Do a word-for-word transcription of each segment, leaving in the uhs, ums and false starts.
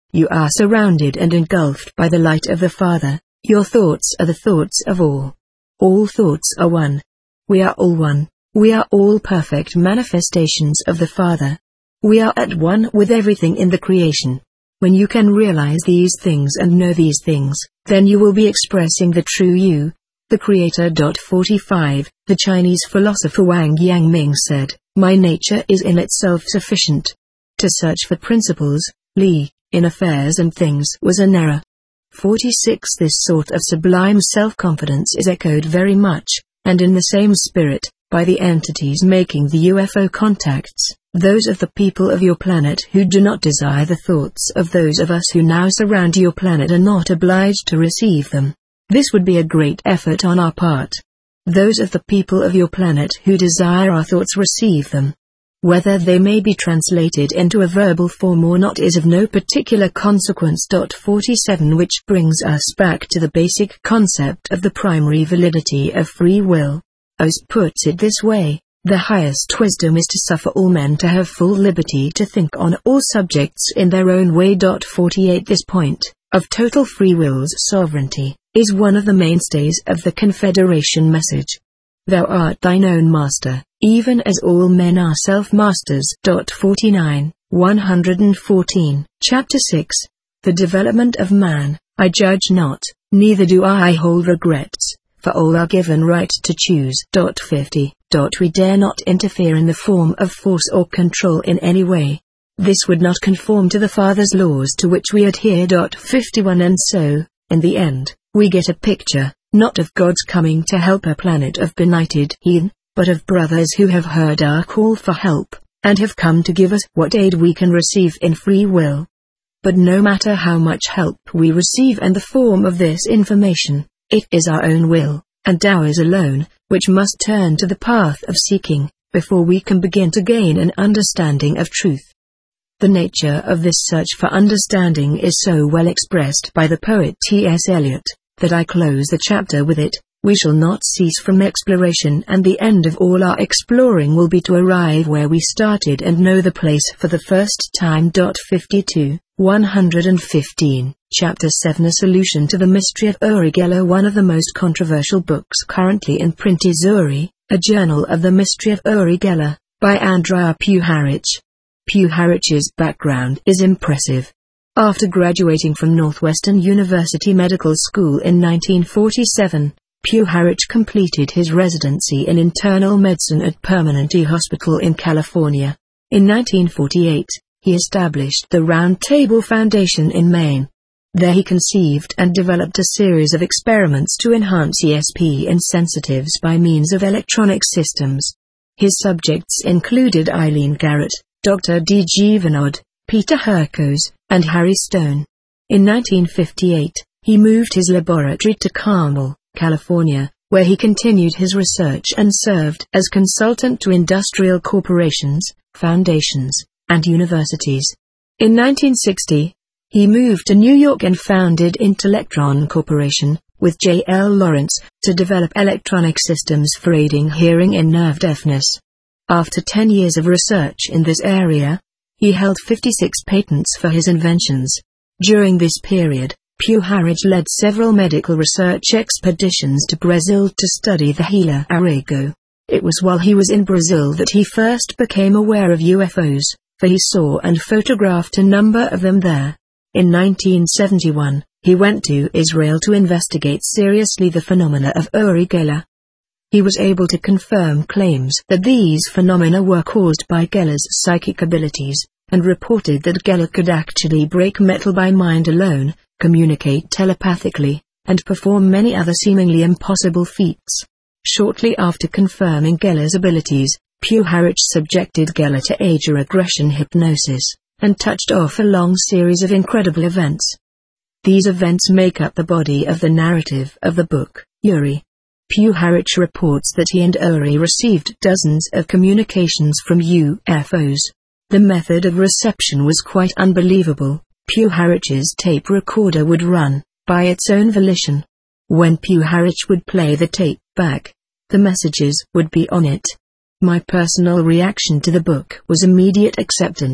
You are surrounded and engulfed by the light of the Father. Your thoughts are the thoughts of all. All thoughts are one. We are all one. We are all perfect manifestations of the Father. We are at one with everything in the creation. When you can realize these things and know these things, then you will be expressing the true you, the Creator. forty-five. The Chinese philosopher Wang Yangming said, "My nature is in itself sufficient." To search for principles, Li, in affairs and things was an error. forty-six. This sort of sublime self-confidence is echoed very much, and in the same spirit, by the entities making the U F O contacts, those of the people of your planet who do not desire the thoughts of those of us who now surround your planet are not obliged to receive them. This would be a great effort on our part. Those of the people of your planet who desire our thoughts receive them. Whether they may be translated into a verbal form or not is of no particular consequence. forty-seven. Which brings us back to the basic concept of the primary validity of free will. Oz puts it this way: the highest wisdom is to suffer all men to have full liberty to think on all subjects in their own way. forty-eight. This point, of total free will's sovereignty, is one of the mainstays of the Confederation message. Thou art thine own master, even as all men are self-masters. forty-nine. one hundred fourteen. Chapter six. The Development of Man. I judge not, neither do I hold regrets, for all are given right to choose. fifty. We dare not interfere in the form of force or control in any way. This would not conform to the Father's laws to which we adhere. fifty-one. And so, in the end, we get a picture, not of God's coming to help a planet of benighted heathen, but of brothers who have heard our call for help, and have come to give us what aid we can receive in free will. But no matter how much help we receive and the form of this information, it is our own will, and ours alone, which must turn to the path of seeking, before we can begin to gain an understanding of truth. The nature of this search for understanding is so well expressed by the poet T S Eliot, that I close the chapter with it: we shall not cease from exploration, and the end of all our exploring will be to arrive where we started and know the place for the first time. fifty-two. one hundred fifteen. Chapter seven. A Solution to the Mystery of Uri Geller. One of the most controversial books currently in print is Uri, a journal of the mystery of Uri Geller, by Andrija Puharich. Puharich's background is impressive. After graduating from Northwestern University Medical School in nineteen forty-seven, Puharich completed his residency in internal medicine at Permanente Hospital in California. In nineteen forty-eight, he established the Round Table Foundation in Maine. There he conceived and developed a series of experiments to enhance E S P insensitives by means of electronic systems. His subjects included Eileen Garrett, Doctor D. G. Vinod, Peter Hurkos, and Harry Stone. In nineteen fifty-eight, he moved his laboratory to Carmel, California, where he continued his research and served as consultant to industrial corporations, foundations, and universities. In nineteen sixty, he moved to New York and founded Intellectron Corporation, with J. L. Lawrence, to develop electronic systems for aiding hearing in nerve deafness. After ten years of research in this area, he held fifty-six patents for his inventions. During this period, Puharich led several medical research expeditions to Brazil to study the Gila Arago. It was while he was in Brazil that he first became aware of U F Os, for he saw and photographed a number of them there. In nineteen seventy-one, he went to Israel to investigate seriously the phenomena of Uri Geller. He was able to confirm claims that these phenomena were caused by Geller's psychic abilities, and reported that Geller could actually break metal by mind alone, communicate telepathically, and perform many other seemingly impossible feats. Shortly after confirming Geller's abilities, Puharich subjected Geller to age-regression hypnosis, and touched off a long series of incredible events. These events make up the body of the narrative of the book, Uri. Puharich reports that he and Uri received dozens of communications from U F Os. The method of reception was quite unbelievable. Puharich's tape recorder would run, by its own volition. When Puharich would play the tape back, the messages would be on it. My personal reaction to the book was immediate acceptance,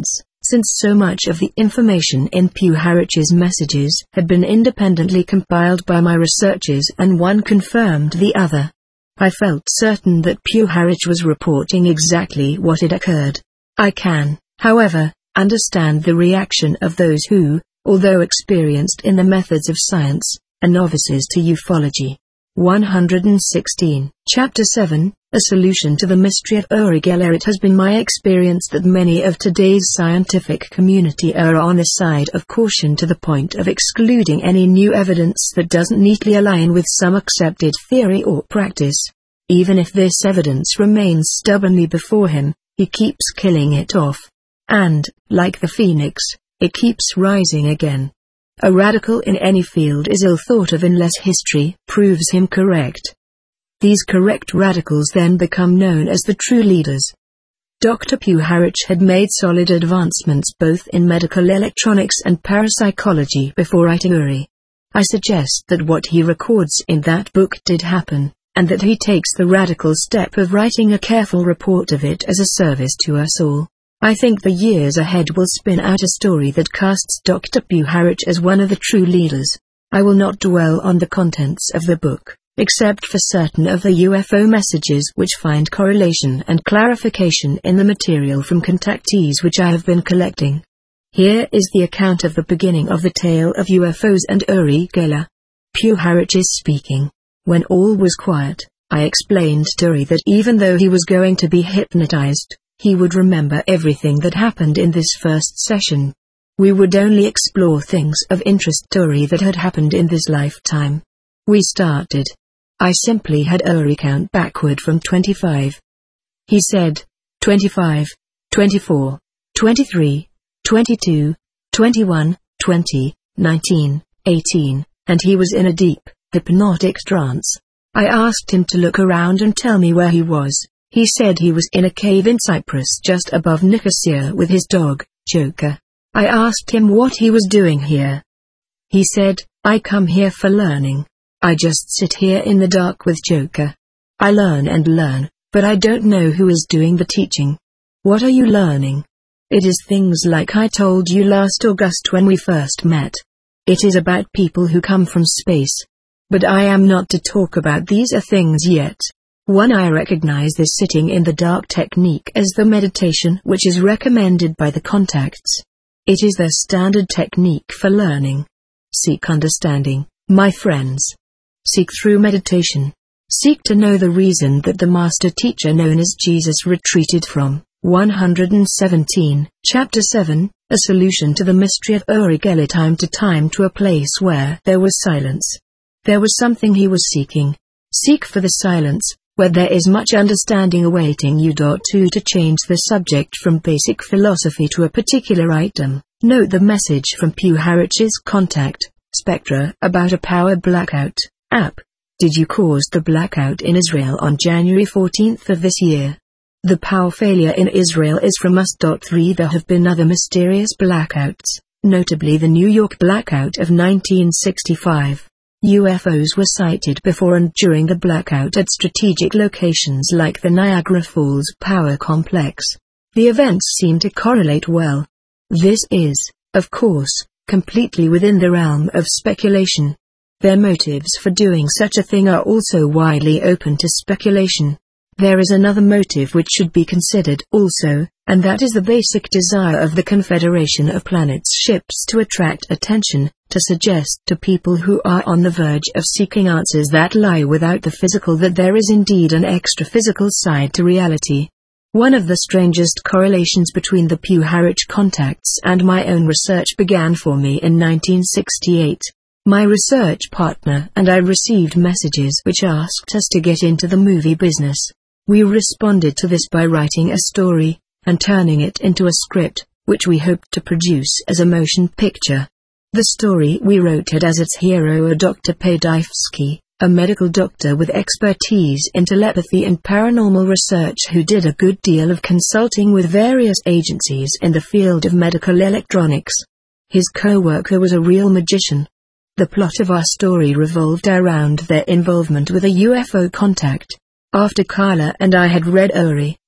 Since so much of the information in Puharich's messages had been independently compiled by my researchers and one confirmed the other, I felt certain that Puharich was reporting exactly what had occurred. I can, however, understand the reaction of those who, although experienced in the methods of science, are novices to ufology. one hundred sixteen. Chapter seven, A Solution to the Mystery of Uri Geller. It has been my experience that many of today's scientific community are on the side of caution to the point of excluding any new evidence that doesn't neatly align with some accepted theory or practice. Even if this evidence remains stubbornly before him, he keeps killing it off. And, like the phoenix, it keeps rising again. A radical in any field is ill thought of unless history proves him correct. These correct radicals then become known as the true leaders. Doctor Puharich had made solid advancements both in medical electronics and parapsychology before writing Uri. I suggest that what he records in that book did happen, and that he takes the radical step of writing a careful report of it as a service to us all. I think the years ahead will spin out a story that casts Doctor Puharich as one of the true leaders. I will not dwell on the contents of the book, except for certain of the U F O messages which find correlation and clarification in the material from contactees which I have been collecting. Here is the account of the beginning of the tale of U F Os and Uri Geller. Puharich is speaking. When all was quiet, I explained to Uri that even though he was going to be hypnotized, he would remember everything that happened in this first session. We would only explore things of interest to Uri that had happened in this lifetime. We started. I simply had Uri count backward from twenty-five. He said, twenty-five, twenty-four, twenty-three, twenty-two, twenty-one, twenty, nineteen, eighteen, and he was in a deep, hypnotic trance. I asked him to look around and tell me where he was. He said he was in a cave in Cyprus just above Nicosia with his dog, Joker. I asked him what he was doing here. He said, I come here for learning. I just sit here in the dark with Joker. I learn and learn, but I don't know who is doing the teaching. What are you learning? It is things like I told you last August when we first met. It is about people who come from space. But I am not to talk about these things yet. One, I recognize this sitting in the dark technique as the meditation which is recommended by the contacts. It is their standard technique for learning. Seek understanding, my friends. Seek through meditation. Seek to know the reason that the master teacher known as Jesus retreated from. one hundred seventeen. Chapter seven, A Solution to the Mystery of Uri Geller. Time to time to a place where there was silence. There was something he was seeking. Seek for the silence, where there is much understanding awaiting you. two To change the subject from basic philosophy to a particular item, note the message from Puharich's contact, Spectra, about a power blackout. App. Did you cause the blackout in Israel on January fourteenth of this year? The power failure in Israel is from us. three There have been other mysterious blackouts, notably the New York blackout of nineteen sixty-five. U F Os were sighted before and during the blackout at strategic locations like the Niagara Falls Power Complex. The events seem to correlate well. This is, of course, completely within the realm of speculation. Their motives for doing such a thing are also widely open to speculation. There is another motive which should be considered also, and that is the basic desire of the Confederation of Planets ships to attract attention, to suggest to people who are on the verge of seeking answers that lie without the physical that there is indeed an extra-physical side to reality. One of the strangest correlations between the Puharich contacts and my own research began for me in nineteen sixty-eight. My research partner and I received messages which asked us to get into the movie business. We responded to this by writing a story, and turning it into a script, which we hoped to produce as a motion picture. The story we wrote had as its hero a Doctor Pedivsky, a medical doctor with expertise in telepathy and paranormal research who did a good deal of consulting with various agencies in the field of medical electronics. His co-worker was a real magician. The plot of our story revolved around their involvement with a U F O contact. After Carla and I had read Uri,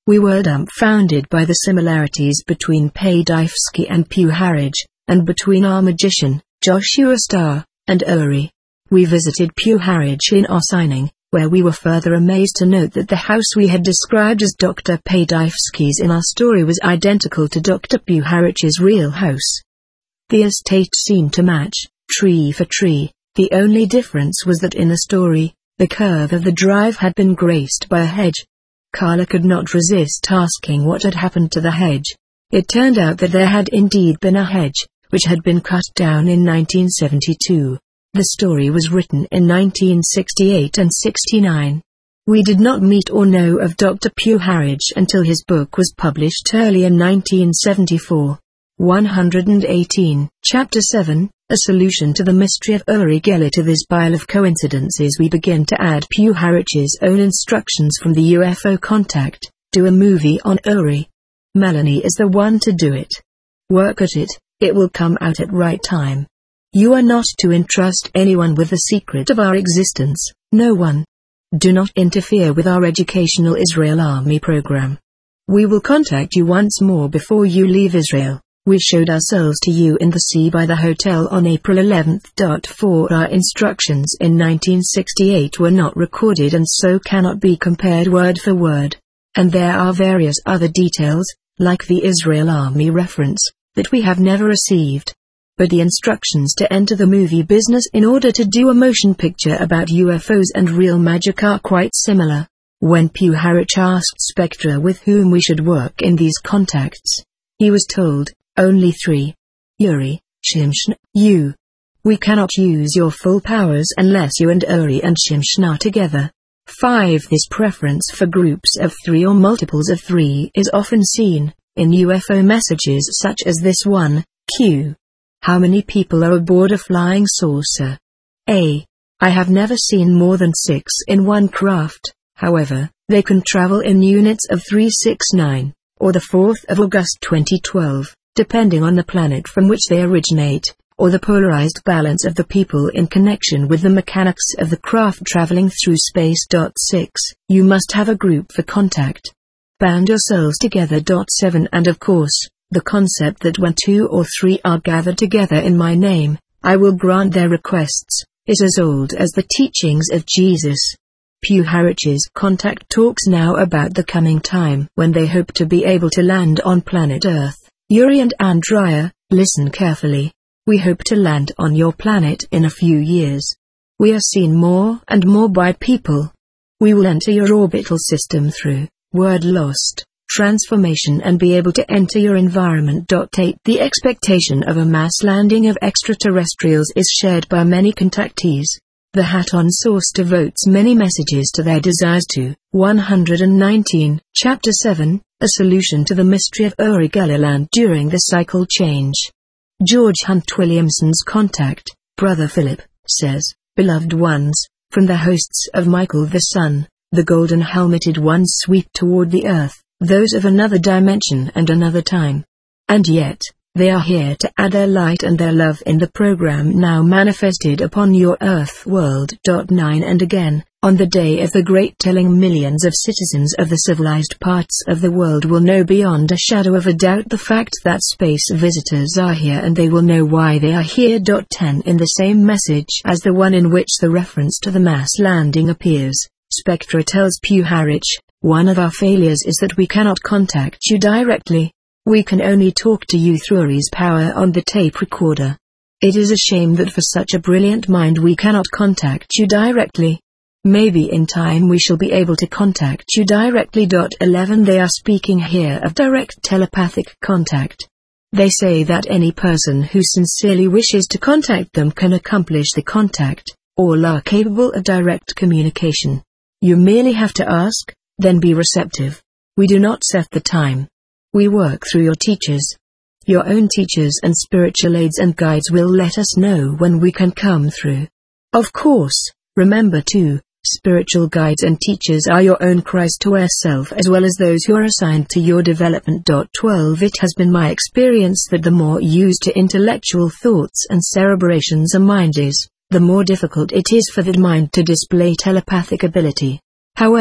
We were dumbfounded by the similarities between Paderewski and Puharich, and between our magician, Joshua Starr, and Uri. We visited Puharich in Ossining, where we were further amazed to note that the house we had described as Doctor Paderewski's in our story was identical to Doctor Puharich's real house. The estate seemed to match, tree for tree. The only difference was that in the story, the curve of the drive had been graced by a hedge. Carla could not resist asking what had happened to the hedge. It turned out that there had indeed been a hedge, which had been cut down in nineteen seventy-two. The story was written in nineteen sixty-eight and sixty-nine. We did not meet or know of Doctor Puharich until his book was published early in nineteen seventy-four. one hundred eighteen. Chapter seven, A Solution to the Mystery of Uri Geller. To this pile of coincidences we begin to add Puharich's own instructions from the U F O contact: do a movie on Uri. Melanie is the one to do it. Work at it, it will come out at right time. You are not to entrust anyone with the secret of our existence, no one. Do not interfere with our educational Israel Army program. We will contact you once more before you leave Israel. We showed ourselves to you in the sea by the hotel on April eleventh. For our instructions in nineteen sixty-eight were not recorded and so cannot be compared word for word. And there are various other details, like the Israel Army reference, that we have never received. But the instructions to enter the movie business in order to do a motion picture about U F Os and real magic are quite similar. When Puharich asked Spectra with whom we should work in these contacts, he was told, only three. Uri, Shimshon, you. We cannot use your full powers unless you and Uri and Shimshon are together. five. This preference for groups of three or multiples of three is often seen in U F O messages such as this one. Q. How many people are aboard a flying saucer? A. I have never seen more than six in one craft, however, they can travel in units of three six nine, or the fourth of August twenty twelve, depending on the planet from which they originate, or the polarized balance of the people in connection with the mechanics of the craft traveling through space. six. You must have a group for contact. Band yourselves together. seven. And of course, the concept that when two or three are gathered together in my name, I will grant their requests, is as old as the teachings of Jesus. Puharich's contact talks now about the coming time when they hope to be able to land on planet Earth. Uri and Andrea, listen carefully. We hope to land on your planet in a few years. We are seen more and more by people. We will enter your orbital system through word lost transformation and be able to enter your environment. eight. The expectation of a mass landing of extraterrestrials is shared by many contactees. The Hatton source devotes many messages to their desires to. one hundred nineteen. Chapter seven, A Solution to the Mystery of Uri Geller Land during the cycle change. George Hunt Williamson's contact, Brother Philip, says, Beloved ones, from the hosts of Michael the Sun, the golden helmeted ones sweep toward the earth, those of another dimension and another time. And yet, they are here to add their light and their love in the program now manifested upon your earth world. nine. And again, on the day of the great telling, millions of citizens of the civilized parts of the world will know beyond a shadow of a doubt the fact that space visitors are here, and they will know why they are here. ten. In the same message as the one in which the reference to the mass landing appears, Spectra tells Puharich, one of our failures is that we cannot contact you directly. We can only talk to you through Uri's power on the tape recorder. It is a shame that for such a brilliant mind we cannot contact you directly. Maybe in time we shall be able to contact you directly. eleven. They are speaking here of direct telepathic contact. They say that any person who sincerely wishes to contact them can accomplish the contact. All are capable of direct communication. You merely have to ask, then be receptive. We do not set the time. We work through your teachers. Your own teachers and spiritual aides and guides will let us know when we can come through. Of course, remember too, spiritual guides and teachers are your own Christ-aware self as well as those who are assigned to your development. twelve. It has been my experience that the more used to intellectual thoughts and cerebrations a mind is, the more difficult it is for the mind to display telepathic ability. However,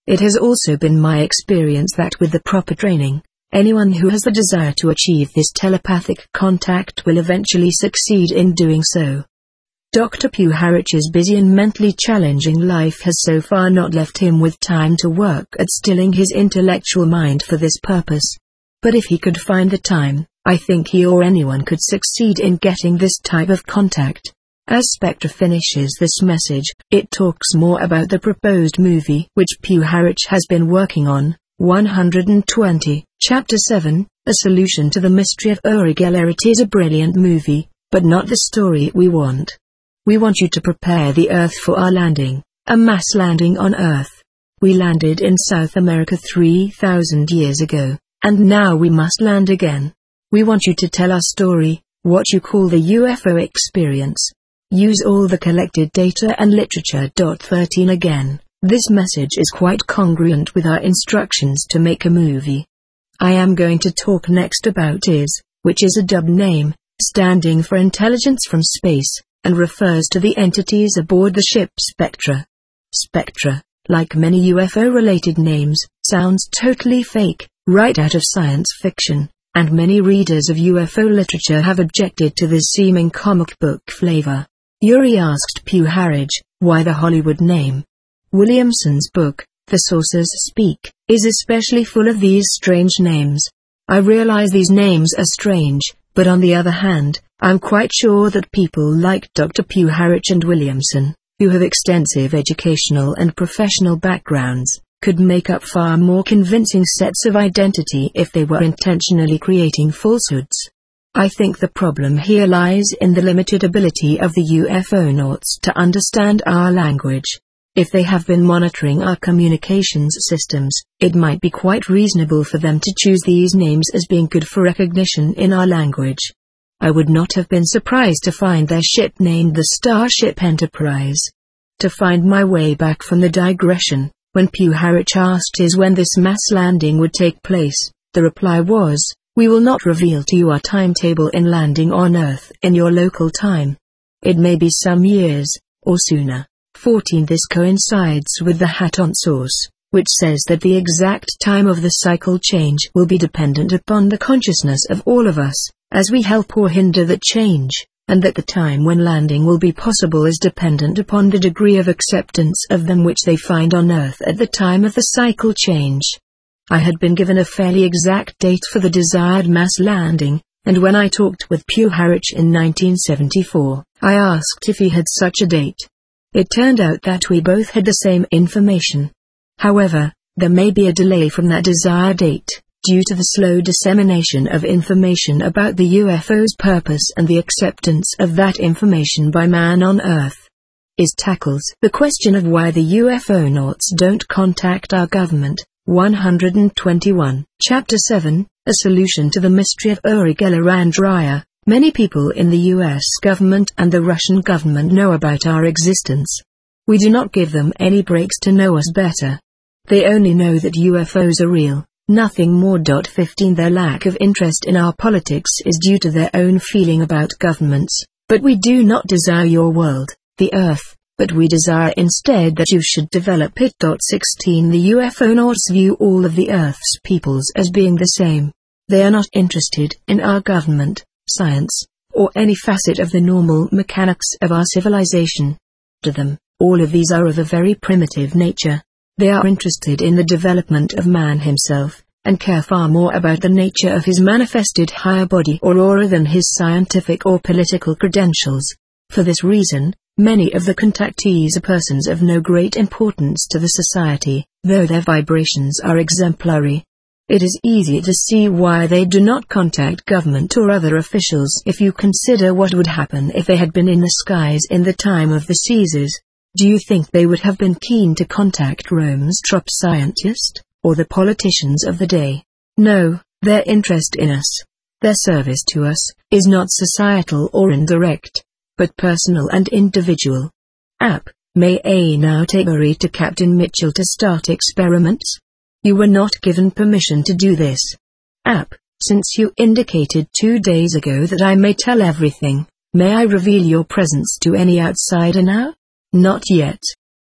It has also been my experience that with the proper training, anyone who has the desire to achieve this telepathic contact will eventually succeed in doing so. Doctor Puharich's busy and mentally challenging life has so far not left him with time to work at stilling his intellectual mind for this purpose. But if he could find the time, I think he or anyone could succeed in getting this type of contact. As Spectre finishes this message, it talks more about the proposed movie which Puharich has been working on. one hundred twenty, Chapter seven, A Solution to the Mystery of Uri Geller. It is a brilliant movie, but not the story we want. We want you to prepare the Earth for our landing, a mass landing on Earth. We landed in South America three thousand years ago, and now we must land again. We want you to tell our story, what you call the U F O experience. Use all the collected data and literature. thirteen Again, this message is quite congruent with our instructions to make a movie. I am going to talk next about I S, which is a dub name, standing for Intelligence from Space, and refers to the entities aboard the ship Spectra. Spectra, like many U F O-related names, sounds totally fake, right out of science fiction, and many readers of U F O literature have objected to this seeming comic book flavor. Uri asked Puharich, why the Hollywood name? Williamson's book, The Sources Speak, is especially full of these strange names. I realize these names are strange, but on the other hand, I'm quite sure that people like Doctor Puharich and Williamson, who have extensive educational and professional backgrounds, could make up far more convincing sets of identity if they were intentionally creating falsehoods. I think the problem here lies in the limited ability of the U F O nauts to understand our language. If they have been monitoring our communications systems, it might be quite reasonable for them to choose these names as being good for recognition in our language. I would not have been surprised to find their ship named the Starship Enterprise. To find my way back from the digression, when Puharich asked I S when this mass landing would take place, the reply was, we will not reveal to you our timetable in landing on Earth in your local time. It may be some years, or sooner. fourteen This coincides with the Haton source, which says that the exact time of the cycle change will be dependent upon the consciousness of all of us, as we help or hinder that change, and that the time when landing will be possible is dependent upon the degree of acceptance of them which they find on Earth at the time of the cycle change. I had been given a fairly exact date for the desired mass landing, and when I talked with Puharich in nineteen seventy-four, I asked if he had such a date. It turned out that we both had the same information. However, there may be a delay from that desired date, due to the slow dissemination of information about the U F O's purpose and the acceptance of that information by man on Earth. I S tackles the question of why the U F O nauts don't contact our government. one hundred twenty-one, Chapter seven, A Solution to the Mystery of Uri Geller and Raya. Many people in the U S government and the Russian government know about our existence. We do not give them any breaks to know us better. They only know that U F Os are real, nothing more. fifteen Their lack of interest in our politics is due to their own feeling about governments, but we do not desire your world, the Earth, but we desire instead that you should develop it. sixteen The U F O nauts view all of the Earth's peoples as being the same. They are not interested in our government, science, or any facet of the normal mechanics of our civilization. To them, all of these are of a very primitive nature. They are interested in the development of man himself, and care far more about the nature of his manifested higher body or aura than his scientific or political credentials. For this reason, many of the contactees are persons of no great importance to the society, though their vibrations are exemplary. It is easy to see why they do not contact government or other officials if you consider what would happen if they had been in the skies in the time of the Caesars. Do you think they would have been keen to contact Rome's top scientist, or the politicians of the day? No, their interest in us, their service to us, is not societal or indirect, but personal and individual. App, may I now take Uri to Captain Mitchell to start experiments? You were not given permission to do this. App, since you indicated two days ago that I may tell everything, may I reveal your presence to any outsider now? Not yet.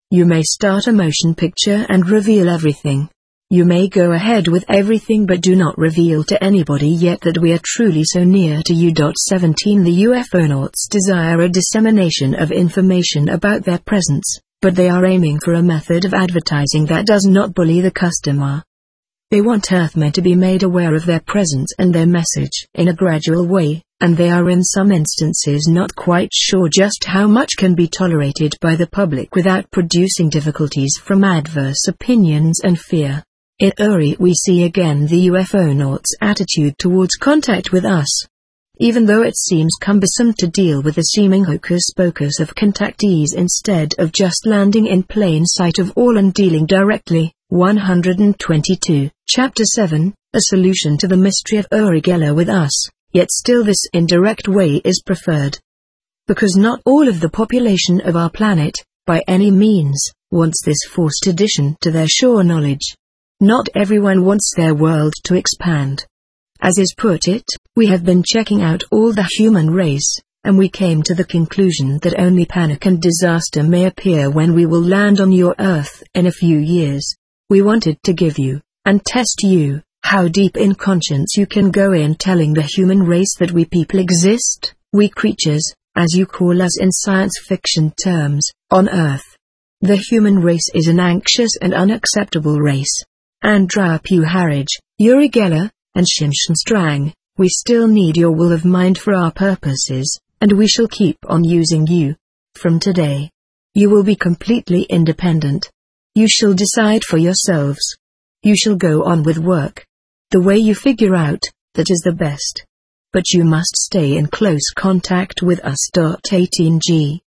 You may start a motion picture and reveal everything. You may go ahead with everything but do not reveal to anybody yet that we are truly so near to you. seventeen The UFOnauts desire a dissemination of information about their presence, but they are aiming for a method of advertising that does not bully the customer. They want Earthmen to be made aware of their presence and their message in a gradual way, and they are in some instances not quite sure just how much can be tolerated by the public without producing difficulties from adverse opinions and fear. In Uri we see again the UFOnauts' attitude towards contact with us. Even though it seems cumbersome to deal with the seeming hocus-pocus of contactees instead of just landing in plain sight of all and dealing directly. one hundred twenty-two, Chapter seven, A Solution to the Mystery of Uri Geller with us, yet still this indirect way is preferred. Because not all of the population of our planet, by any means, wants this forced addition to their sure knowledge. Not everyone wants their world to expand. As is put it, we have been checking out all the human race, and we came to the conclusion that only panic and disaster may appear when we will land on your Earth in a few years. We wanted to give you, and test you, how deep in conscience you can go in telling the human race that we people exist, we creatures, as you call us in science fiction terms, on Earth. The human race is an anxious and unacceptable race. Andra Puharaj, Uri Geller, and Shimshon Strang, we still need your will of mind for our purposes, and we shall keep on using you. From today, you will be completely independent. You shall decide for yourselves. You shall go on with work. The way you figure out, that is the best. But you must stay in close contact with us. eighteen G.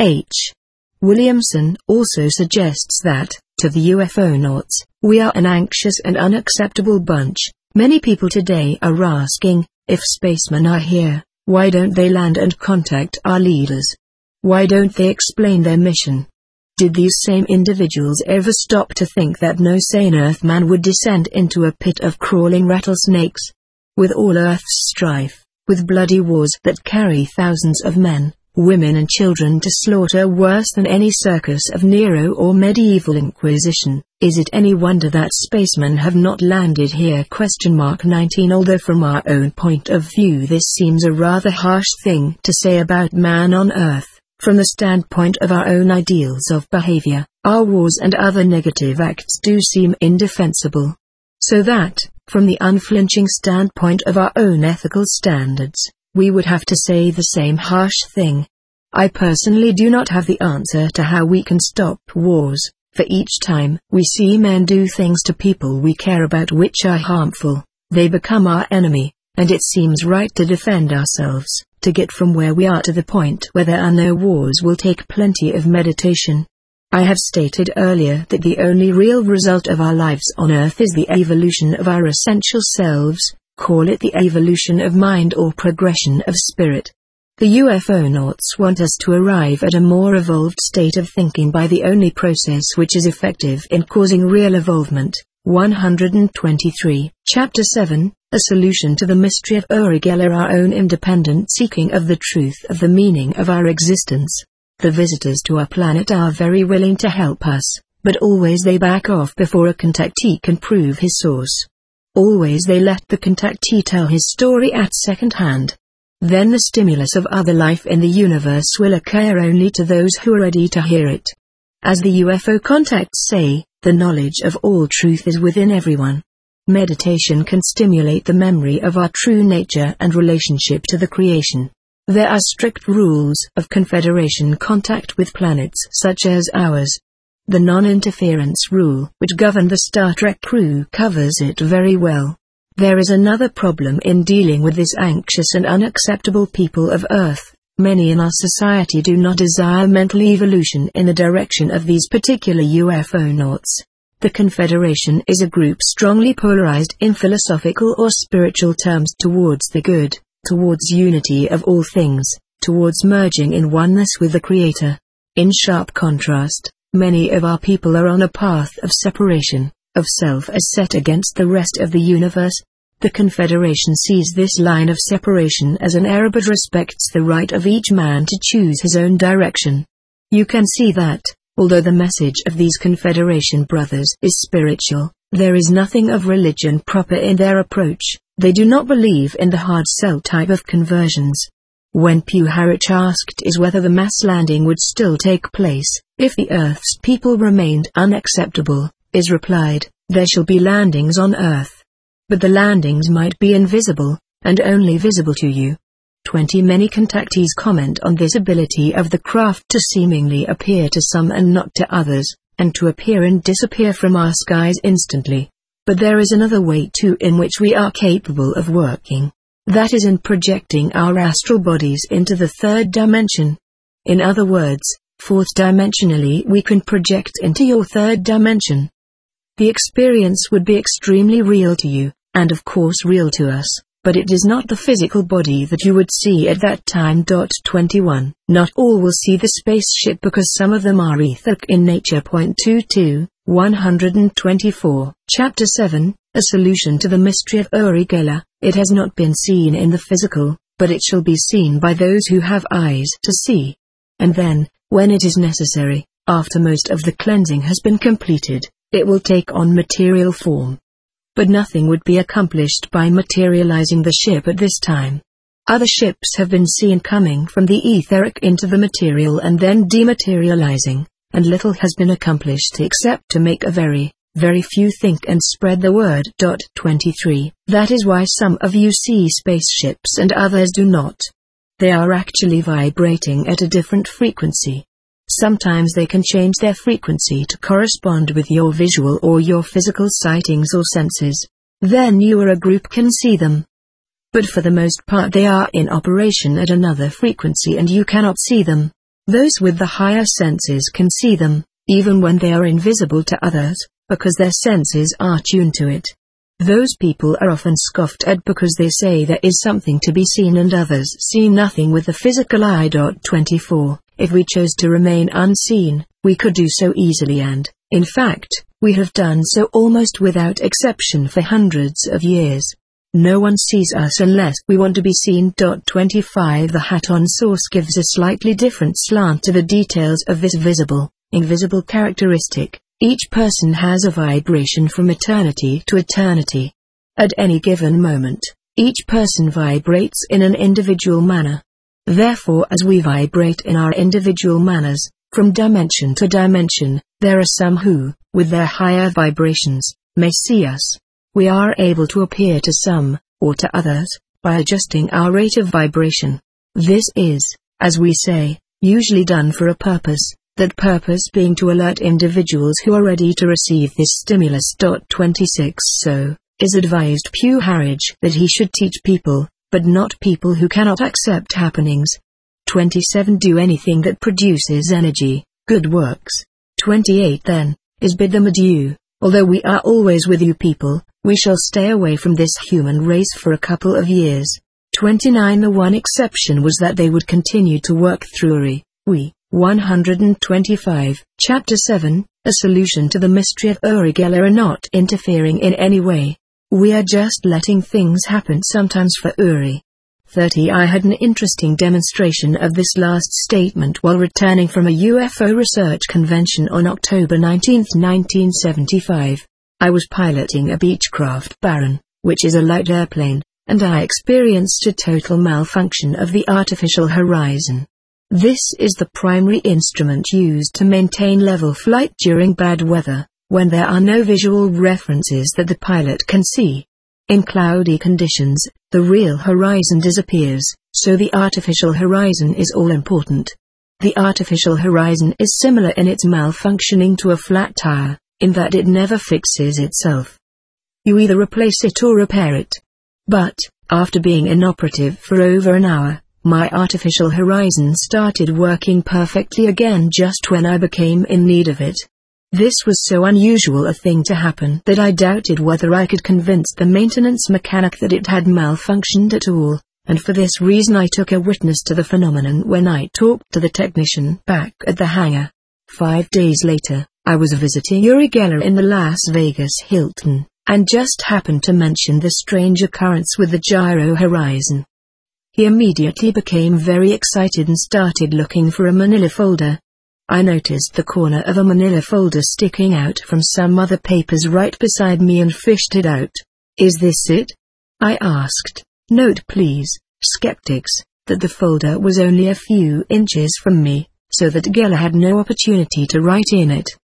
H. Williamson also suggests that, to the UFOnauts, we are an anxious and unacceptable bunch. Many people today are asking, if spacemen are here, why don't they land and contact our leaders? Why don't they explain their mission? Did these same individuals ever stop to think that no sane Earthman would descend into a pit of crawling rattlesnakes? With all Earth's strife, with bloody wars that carry thousands of men, women and children to slaughter worse than any circus of Nero or medieval Inquisition, is it any wonder that spacemen have not landed here? Question mark nineteen Although from our own point of view this seems a rather harsh thing to say about man on Earth, from the standpoint of our own ideals of behavior, our wars and other negative acts do seem indefensible. So that, from the unflinching standpoint of our own ethical standards, we would have to say the same harsh thing. I personally do not have the answer to how we can stop wars, for each time we see men do things to people we care about which are harmful, they become our enemy, and it seems right to defend ourselves, to get from where we are to the point where there are no wars will take plenty of meditation. I have stated earlier that the only real result of our lives on Earth is the evolution of our essential selves, call it the evolution of mind or progression of spirit. The UFOnauts want us to arrive at a more evolved state of thinking by the only process which is effective in causing real evolvement. one hundred twenty-three, Chapter seven, A Solution to the Mystery of Uri Geller. Our own independent seeking of the truth of the meaning of our existence. The visitors to our planet are very willing to help us, but always they back off before a contactee can prove his source. Always they let the contactee tell his story at second hand. Then the stimulus of other life in the universe will occur only to those who are ready to hear it. As the U F O contacts say, the knowledge of all truth is within everyone. Meditation can stimulate the memory of our true nature and relationship to the creation. There are strict rules of confederation contact with planets such as ours. The non-interference rule which governed the Star Trek crew covers it very well. There is another problem in dealing with this anxious and unacceptable people of Earth. Many in our society do not desire mental evolution in the direction of these particular UFOnauts. The Confederation is a group strongly polarized in philosophical or spiritual terms towards the good, towards unity of all things, towards merging in oneness with the Creator. In sharp contrast, many of our people are on a path of separation, of self as set against the rest of the universe. The Confederation sees this line of separation as an error but respects the right of each man to choose his own direction. You can see that, Although the message of these Confederation brothers is spiritual, there is nothing of religion proper in their approach. They do not believe in the hard sell type of conversions. When Puharich asked is whether the mass landing would still take place, if the Earth's people remained unacceptable, is replied, there shall be landings on Earth. But the landings might be invisible, and only visible to you. twenty Many contactees comment on this ability of the craft to seemingly appear to some and not to others, and to appear and disappear from our skies instantly. But there is another way too in which we are capable of working. That is in projecting our astral bodies into the third dimension. In other words, fourth dimensionally we can project into your third dimension. The experience would be extremely real to you, and of course real to us, but it is not the physical body that you would see at that time. twenty-one Not all will see the spaceship because some of them are etheric in nature. twenty-two one hundred twenty-four Chapter seven, A Solution to the Mystery of Uri Geller. It has not been seen in the physical, but it shall be seen by those who have eyes to see. And then, when it is necessary, after most of the cleansing has been completed, it will take on material form. But nothing would be accomplished by materializing the ship at this time. Other ships have been seen coming from the etheric into the material and then dematerializing, and little has been accomplished except to make a very, very few think and spread the word. twenty-three That is why some of you see spaceships and others do not. They are actually vibrating at a different frequency. Sometimes they can change their frequency to correspond with your visual or your physical sightings or senses. Then you or a group can see them. But for the most part they are in operation at another frequency and you cannot see them. Those with the higher senses can see them, even when they are invisible to others, because their senses are tuned to it. Those people are often scoffed at because they say there is something to be seen and others see nothing with the physical eye. twenty-four If we chose to remain unseen, we could do so easily and, in fact, we have done so almost without exception for hundreds of years. No one sees us unless we want to be seen. twenty-five The Haton source gives a slightly different slant to the details of this visible, invisible characteristic. Each person has a vibration from eternity to eternity. At any given moment, each person vibrates in an individual manner. Therefore, as we vibrate in our individual manners, from dimension to dimension, there are some who, with their higher vibrations, may see us. We are able to appear to some, or to others, by adjusting our rate of vibration. This is, as we say, usually done for a purpose, that purpose being to alert individuals who are ready to receive this stimulus. twenty-six So, is advised Puharich that he should teach people, but not people who cannot accept happenings. twenty-seven Do anything that produces energy, good works. twenty-eight Then, is bid them adieu. Although we are always with you people, we shall stay away from this human race for a couple of years. twenty-nine The one exception was that they would continue to work through Uri. We. one hundred twenty-five Chapter seven, A Solution to the Mystery of Uri Geller are not interfering in any way. We are just letting things happen sometimes for Uri. thirty I had an interesting demonstration of this last statement while returning from a U F O research convention on October nineteenth nineteen seventy-five. I was piloting a Beechcraft Baron, which is a light airplane, and I experienced a total malfunction of the artificial horizon. This is the primary instrument used to maintain level flight during bad weather, when there are no visual references that the pilot can see. In cloudy conditions, the real horizon disappears, so the artificial horizon is all important. The artificial horizon is similar in its malfunctioning to a flat tire, in that it never fixes itself. You either replace it or repair it. But, after being inoperative for over an hour, my artificial horizon started working perfectly again just when I became in need of it. This was so unusual a thing to happen that I doubted whether I could convince the maintenance mechanic that it had malfunctioned at all, and for this reason I took a witness to the phenomenon when I talked to the technician back at the hangar. Five days later, I was visiting Uri Geller in the Las Vegas Hilton, and just happened to mention the strange occurrence with the gyro horizon. He immediately became very excited and started looking for a manila folder. I noticed the corner of a manila folder sticking out from some other papers right beside me and fished it out. Is this it? I asked. Note please, skeptics, that the folder was only a few inches from me, so that Geller had no opportunity to write in it.